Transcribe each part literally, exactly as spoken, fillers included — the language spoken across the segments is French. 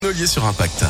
Nolier sur Impact.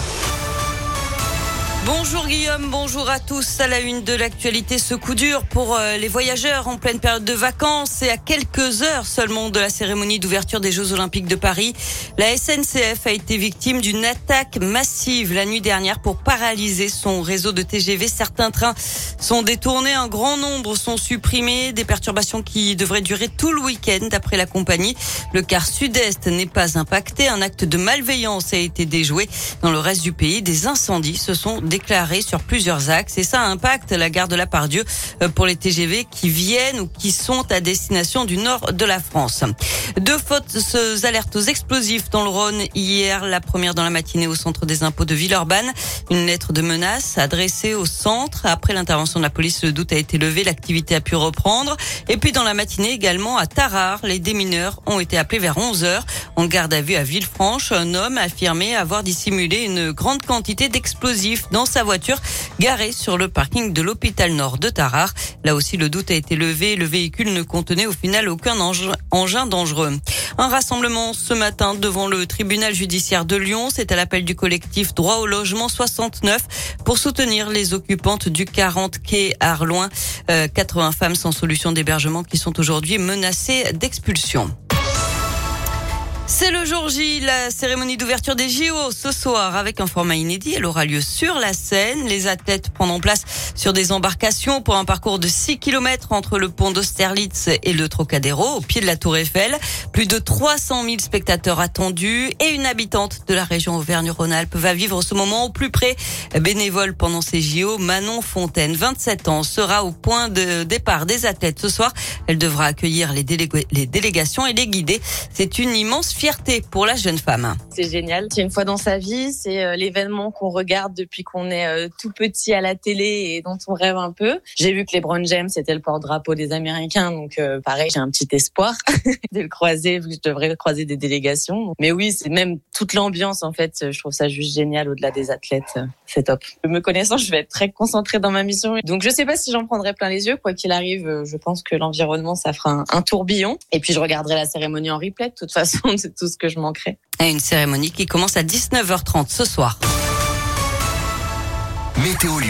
Bonjour Guillaume, bonjour à tous. À la une de l'actualité, ce coup dur pour les voyageurs en pleine période de vacances et à quelques heures seulement de la cérémonie d'ouverture des Jeux Olympiques de Paris. La S N C F a été victime d'une attaque massive la nuit dernière pour paralyser son réseau de T G V. Certains trains sont détournés, un grand nombre sont supprimés, des perturbations qui devraient durer tout le week-end d'après la compagnie. Le quart sud-est n'est pas impacté. Un acte de malveillance a été déjoué. Dans le reste du pays, des incendies se sont déclarés sur plusieurs axes et ça impacte la gare de la Part-Dieu pour les T G V qui viennent ou qui sont à destination du nord de la France. Deux fausses alertes aux explosifs dans le Rhône hier, la première dans la matinée au centre des impôts de Villeurbanne. Une lettre de menace adressée au centre. Après l'intervention de la police, le doute a été levé, l'activité a pu reprendre. Et puis dans la matinée également à Tarare, les démineurs ont été appelés vers onze heures. En garde à vue à Villefranche, un homme a affirmé avoir dissimulé une grande quantité d'explosifs dans sa voiture garée sur le parking de l'hôpital Nord de Tarare. Là aussi, le doute a été levé. Le véhicule ne contenait au final aucun engin dangereux. Un rassemblement ce matin devant le tribunal judiciaire de Lyon. C'est à l'appel du collectif Droit au logement soixante-neuf pour soutenir les occupantes du quarante quai Arloin. Euh, quatre-vingts femmes sans solution d'hébergement qui sont aujourd'hui menacées d'expulsion. C'est le jour J, la cérémonie d'ouverture des J O ce soir avec un format inédit. Elle aura lieu sur la Seine. Les athlètes prendront place sur des embarcations pour un parcours de six kilomètres entre le pont d'Austerlitz et le Trocadéro, au pied de la Tour Eiffel. Plus de trois cent mille spectateurs attendus et une habitante de la région Auvergne-Rhône-Alpes va vivre ce moment au plus près. Bénévole pendant ces J O, Manon Fontaine, vingt-sept ans, sera au point de départ des athlètes ce soir. Elle devra accueillir les, délég- les délégations et les guider. C'est une immense fierté pour la jeune femme. C'est génial. C'est une fois dans sa vie. C'est euh, l'événement qu'on regarde depuis qu'on est euh, tout petit à la télé et dont on rêve un peu. J'ai vu que LeBron James était le porte-drapeau des Américains. Donc, euh, pareil, j'ai un petit espoir de le croiser, vu que je devrais croiser des délégations. Mais oui, c'est même toute l'ambiance, en fait. Je trouve ça juste génial au-delà des athlètes. C'est top. Me connaissant, je vais être très concentrée dans ma mission. Donc, je sais pas si j'en prendrai plein les yeux. Quoi qu'il arrive, je pense que l'environnement, ça fera un, un tourbillon. Et puis, je regarderai la cérémonie en replay. De toute façon, c'est tout ce que je manquerai. Et une cérémonie qui commence à dix-neuf heures trente ce soir. Météo